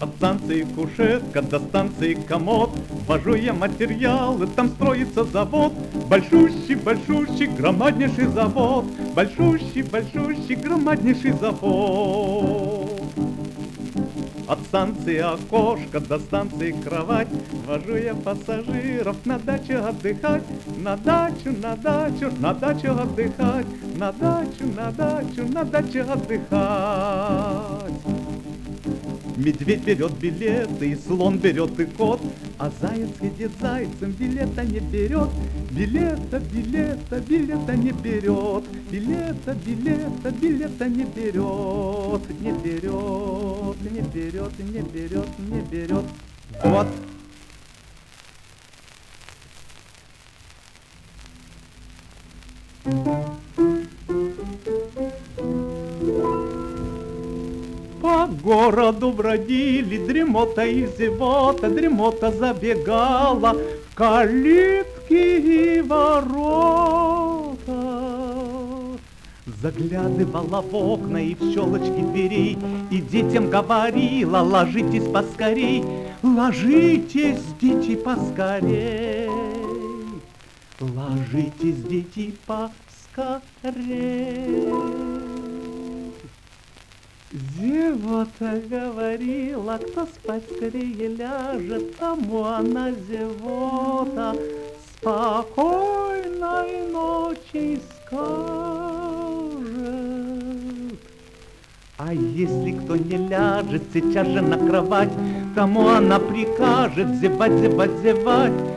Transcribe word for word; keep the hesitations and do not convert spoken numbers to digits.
От станции кушетка до станции комод вожу я материалы, там строится завод. Большущий, большущий, громаднейший завод. Большущий, большущий, громаднейший завод. От станции окошко до станции кровать вожу я пассажиров на дачу отдыхать. На дачу, на дачу, на дачу отдыхать. На дачу, на дачу, на дачу отдыхать. Медведь берет билеты, и слон берет и кот, а заяц едет зайцем, билета не берет. Билета, билета, билета не берет. Билета, билета, билета не берет. Не берет, не берет, не берет, не берет. Вот. По городу бродили, дремота и зевота, дремота забегала в калитки и ворота. Заглядывала в окна и в щелочки дверей, и детям говорила: ложитесь поскорей, ложитесь, дети, поскорей, ложитесь, дети, поскорей. Зевота говорила: кто спать скорее ляжет, тому она зевота спокойной ночи скажет. А если кто не ляжет сейчас же на кровать, тому она прикажет зевать, зевать, зевать.